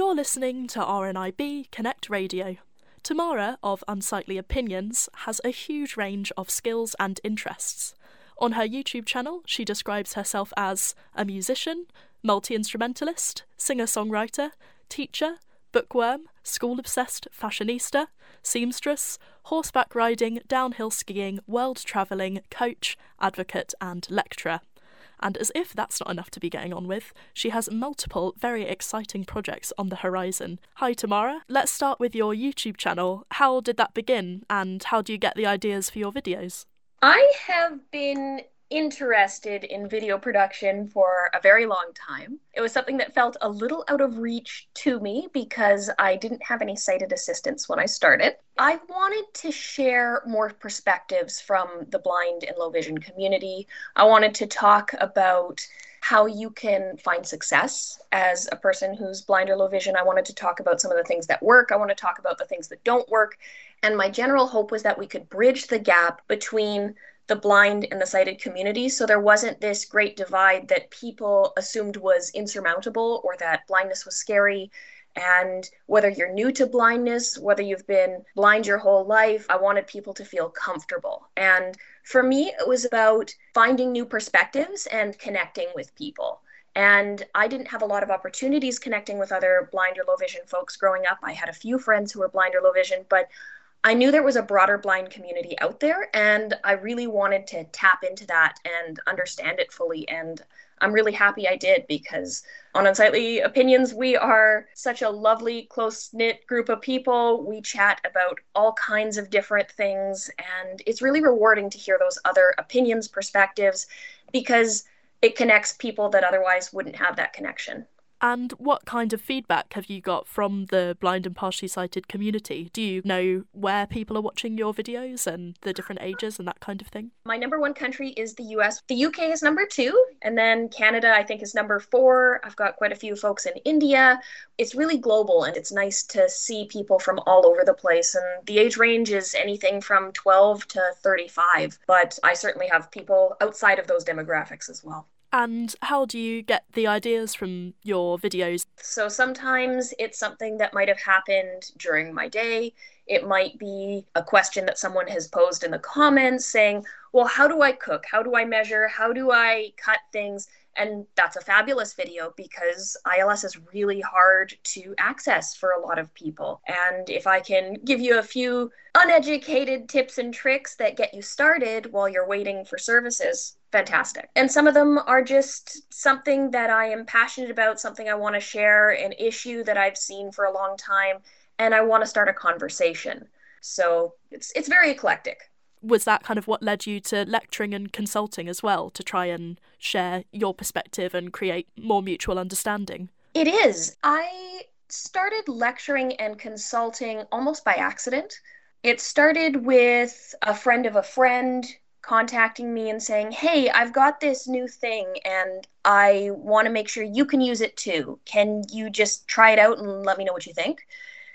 You're listening to RNIB Connect Radio. Tamara of Unsightly Opinions has a huge range of skills and interests. On her YouTube channel, she describes herself as a musician, multi-instrumentalist, singer-songwriter, teacher, bookworm, school-obsessed fashionista, seamstress, horseback riding, downhill skiing, world travelling, coach, advocate and lecturer. And as if that's not enough to be getting on with, she has multiple very exciting projects on the horizon. Hi Tamara, let's start with your YouTube channel. How did that begin and how do you get the ideas for your videos? I have been interested in video production for a very long time. It was something that felt a little out of reach to me because I didn't have any sighted assistance when I started. I wanted to share more perspectives from the blind and low vision community. I wanted to talk about how you can find success as a person who's blind or low vision. I wanted to talk about some of the things that work. I want to talk about the things that don't work. And my general hope was that we could bridge the gap between the blind and the sighted community, so there wasn't this great divide that people assumed was insurmountable or that blindness was scary. And whether you're new to blindness, whether you've been blind your whole life, I wanted people to feel comfortable. And for me, it was about finding new perspectives and connecting with people. And I didn't have a lot of opportunities connecting with other blind or low vision folks growing up. I had a few friends who were blind or low vision, but I knew there was a broader blind community out there, and I really wanted to tap into that and understand it fully. And I'm really happy I did, because on Unsightly Opinions, we are such a lovely, close-knit group of people. We chat about all kinds of different things, and it's really rewarding to hear those other opinions, perspectives, because it connects people that otherwise wouldn't have that connection. And what kind of feedback have you got from the blind and partially sighted community? Do you know where people are watching your videos and the different ages and that kind of thing? My number one country is the US. The UK is number 2, and then Canada, I think, is number 4. I've got quite a few folks in India. It's really global, and it's nice to see people from all over the place. And the age range is anything from 12 to 35, but I certainly have people outside of those demographics as well. And how do you get the ideas from your videos? So sometimes it's something that might have happened during my day. It might be a question that someone has posed in the comments saying, well, how do I cook? How do I measure? How do I cut things? And that's a fabulous video because ILS is really hard to access for a lot of people. And if I can give you a few uneducated tips and tricks that get you started while you're waiting for services, fantastic. And some of them are just something that I am passionate about, something I want to share, an issue that I've seen for a long time, and I want to start a conversation. So it's very eclectic. Was that kind of what led you to lecturing and consulting as well, to try and share your perspective and create more mutual understanding? It is. I started lecturing and consulting almost by accident. It started with a friend of a friend contacting me and saying, hey, I've got this new thing and I want to make sure you can use it too. Can you just try it out and let me know what you think?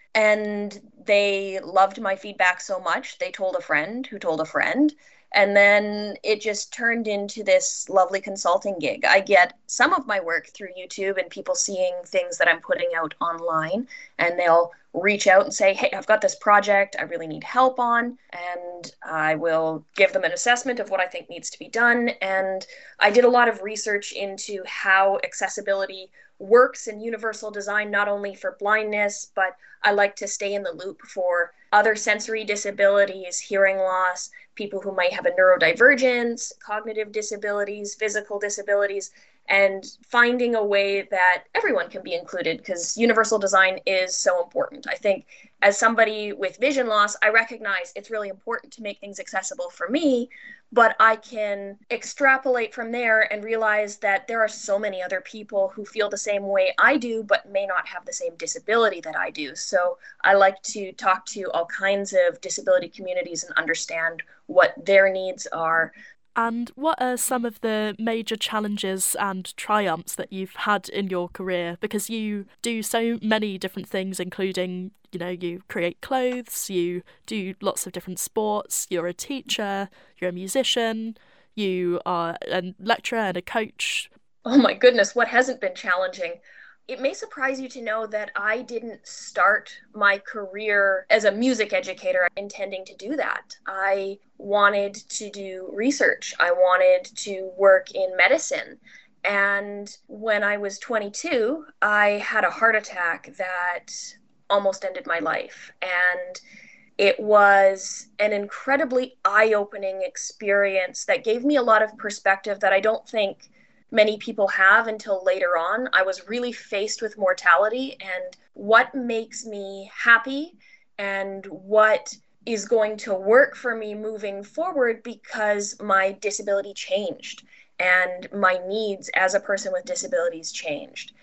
And they loved my feedback so much, they told a friend who told a friend. And then it just turned into this lovely consulting gig. I get some of my work through YouTube and people seeing things that I'm putting out online, and they'll reach out and say, hey, I've got this project I really need help on. And I will give them an assessment of what I think needs to be done. And I did a lot of research into how accessibility works in universal design, not only for blindness, but I like to stay in the loop for other sensory disabilities, hearing loss, people who might have a neurodivergence, cognitive disabilities, physical disabilities, and finding a way that everyone can be included, because universal design is so important. I think as somebody with vision loss, I recognize it's really important to make things accessible for me, but I can extrapolate from there and realize that there are so many other people who feel the same way I do, but may not have the same disability that I do. So I like to talk to all kinds of disability communities and understand what their needs are. And what are some of the major challenges and triumphs that you've had in your career? Because you do so many different things, including, you create clothes, you do lots of different sports, you're a teacher, you're a musician, you are a lecturer and a coach. Oh my goodness, what hasn't been challenging? It may surprise you to know that I didn't start my career as a music educator intending to do that. I wanted to do research. I wanted to work in medicine. And when I was 22, I had a heart attack that almost ended my life. And it was an incredibly eye-opening experience that gave me a lot of perspective that I don't think many people have until later on. I was really faced with mortality and what makes me happy and what is going to work for me moving forward, because my disability changed and my needs as a person with disabilities changed.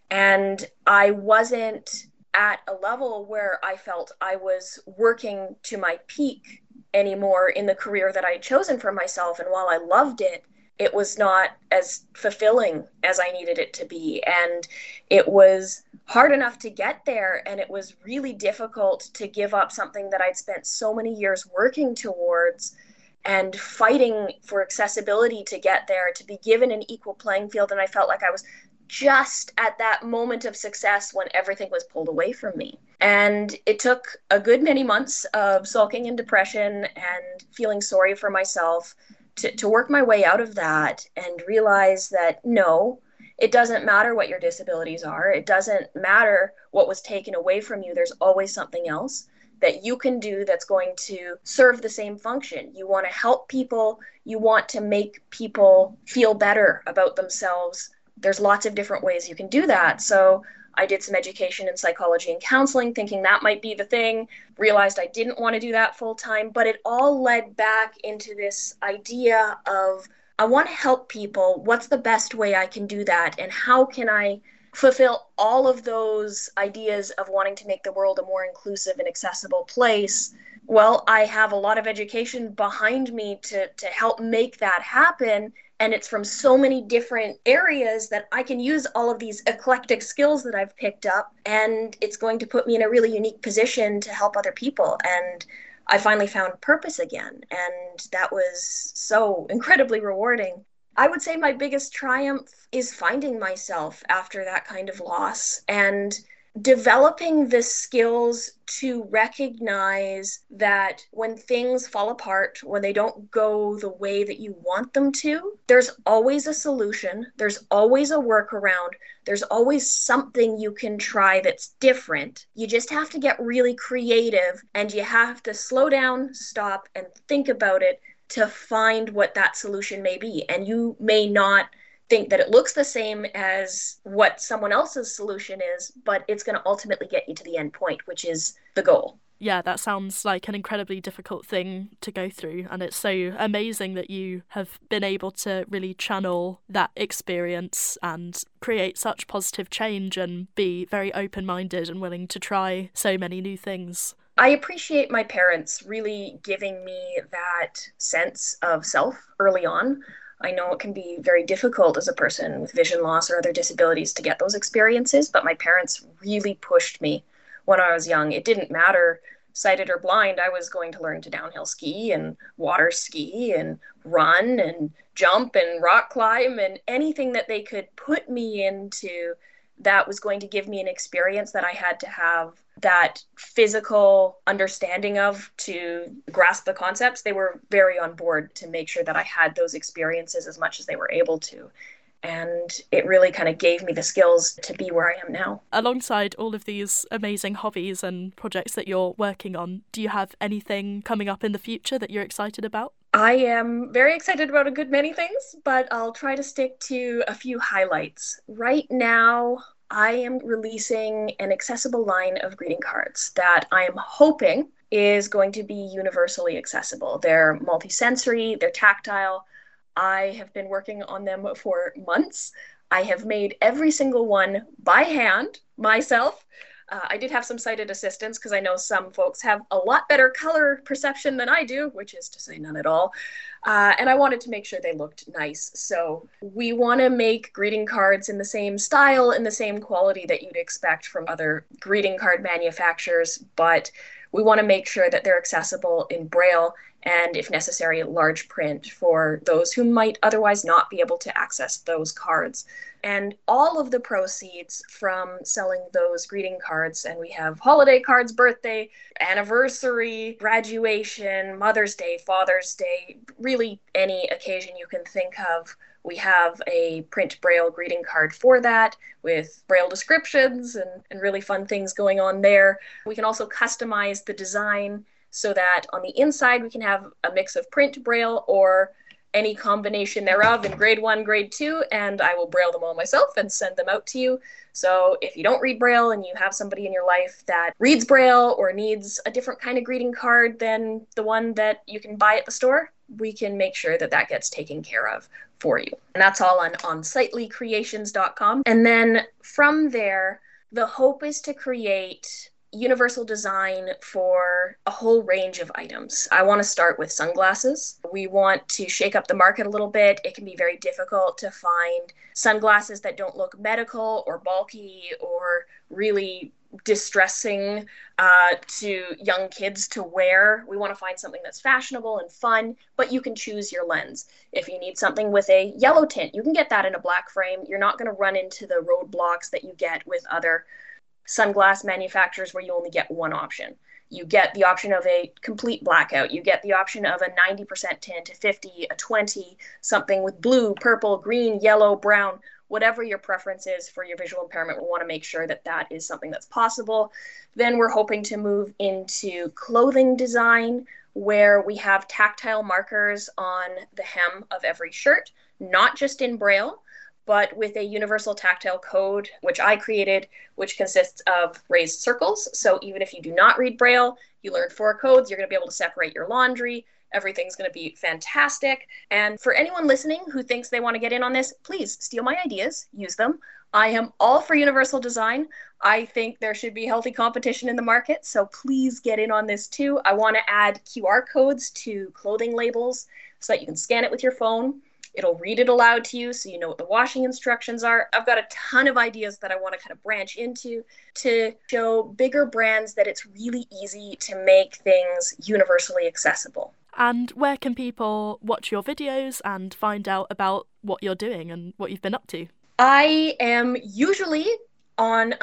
And I wasn't at a level where I felt I was working to my peak anymore in the career that I had chosen for myself. And while I loved it, it was not as fulfilling as I needed it to be. And it was hard enough to get there. And it was really difficult to give up something that I'd spent so many years working towards and fighting for accessibility to get there, to be given an equal playing field. And I felt like I was just at that moment of success when everything was pulled away from me. And it took a good many months of sulking in depression and feeling sorry for myself to work my way out of that and realize that no, it doesn't matter what your disabilities are. It doesn't matter what was taken away from you. There's always something else that you can do that's going to serve the same function. You want to help people. You want to make people feel better about themselves. There's lots of different ways you can do that. So I did some education in psychology and counseling, thinking that might be the thing, realized I didn't want to do that full time, but it all led back into this idea of, I want to help people. What's the best way I can do that? And how can I fulfill all of those ideas of wanting to make the world a more inclusive and accessible place? Well, I have a lot of education behind me to help make that happen. And it's from so many different areas that I can use all of these eclectic skills that I've picked up. And it's going to put me in a really unique position to help other people. And I finally found purpose again. And that was so incredibly rewarding. I would say my biggest triumph is finding myself after that kind of loss and developing the skills to recognize that when things fall apart, when they don't go the way that you want them to, there's always a solution. There's always a workaround. There's always something you can try that's different. You just have to get really creative and you have to slow down, stop, and think about it to find what that solution may be. And you may not think that it looks the same as what someone else's solution is, but it's going to ultimately get you to the end point, which is the goal. Yeah, that sounds like an incredibly difficult thing to go through. And it's so amazing that you have been able to really channel that experience and create such positive change and be very open-minded and willing to try so many new things. I appreciate my parents really giving me that sense of self early on. I know it can be very difficult as a person with vision loss or other disabilities to get those experiences, but my parents really pushed me when I was young. It didn't matter, sighted or blind, I was going to learn to downhill ski and water ski and run and jump and rock climb, and anything that they could put me into that was going to give me an experience that I had to have that physical understanding of to grasp the concepts. They were very on board to make sure that I had those experiences as much as they were able to. And it really kind of gave me the skills to be where I am now. Alongside all of these amazing hobbies and projects that you're working on, do you have anything coming up in the future that you're excited about? I am very excited about a good many things, but I'll try to stick to a few highlights. Right now, I am releasing an accessible line of greeting cards that I am hoping is going to be universally accessible. They're multisensory, they're tactile. I have been working on them for months. I have made every single one by hand myself. I did have some sighted assistance because I know some folks have a lot better color perception than I do, which is to say none at all. And I wanted to make sure they looked nice. So we want to make greeting cards in the same style and the same quality that you'd expect from other greeting card manufacturers, but we want to make sure that they're accessible in Braille and, if necessary, large print for those who might otherwise not be able to access those cards. And all of the proceeds from selling those greeting cards, and we have holiday cards, birthday, anniversary, graduation, Mother's Day, Father's Day, really any occasion you can think of, we have a print Braille greeting card for that with Braille descriptions and really fun things going on there. We can also customize the design so that on the inside we can have a mix of print Braille or any combination thereof in grade 1, grade 2, and I will Braille them all myself and send them out to you. So if you don't read Braille and you have somebody in your life that reads Braille or needs a different kind of greeting card than the one that you can buy at the store, we can make sure that that gets taken care of for you. And that's all on unsightlycreations.com. And then from there, the hope is to create universal design for a whole range of items. I want to start with sunglasses. We want to shake up the market a little bit. It can be very difficult to find sunglasses that don't look medical or bulky or really distressing to young kids to wear. We want to find something that's fashionable and fun, but you can choose your lens. If you need something with a yellow tint, you can get that in a black frame. You're not going to run into the roadblocks that you get with other sunglass manufacturers where you only get one option. You get the option of a complete blackout. You get the option of a 90% tint, a 50, a 20, something with blue, purple, green, yellow, brown, whatever your preference is for your visual impairment. We want to make sure that that is something that's possible. Then we're hoping to move into clothing design, where we have tactile markers on the hem of every shirt, not just in Braille, but with a universal tactile code, which I created, which consists of raised circles. So even if you do not read Braille, you learn 4 codes, you're going to be able to separate your laundry. Everything's going to be fantastic. And for anyone listening who thinks they want to get in on this, please steal my ideas, use them. I am all for universal design. I think there should be healthy competition in the market, so please get in on this too. I want to add QR codes to clothing labels so that you can scan it with your phone. It'll read it aloud to you so you know what the washing instructions are. I've got a ton of ideas that I want to kind of branch into to show bigger brands that it's really easy to make things universally accessible. And where can people watch your videos and find out about what you're doing and what you've been up to? I am usually on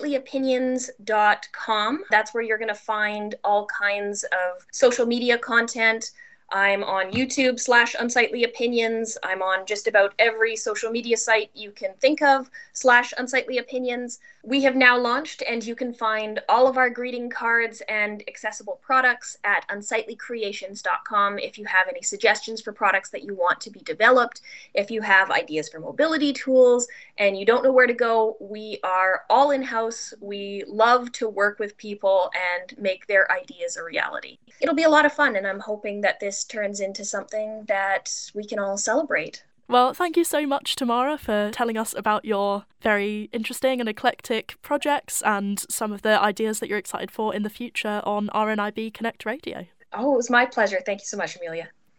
unsightlyopinions.com. That's where you're going to find all kinds of social media content. I'm on YouTube /unsightlyopinions. I'm on just about every social media site you can think of /unsightlyopinions. We have now launched, and you can find all of our greeting cards and accessible products at unsightlycreations.com. If you have any suggestions for products that you want to be developed, if you have ideas for mobility tools, and you don't know where to go, we are all in-house. We love to work with people and make their ideas a reality. It'll be a lot of fun, and I'm hoping that this turns into something that we can all celebrate. Well, thank you so much, Tamara, for telling us about your very interesting and eclectic projects and some of the ideas that you're excited for in the future on RNIB Connect Radio. Oh, it was my pleasure. Thank you so much, Amelia.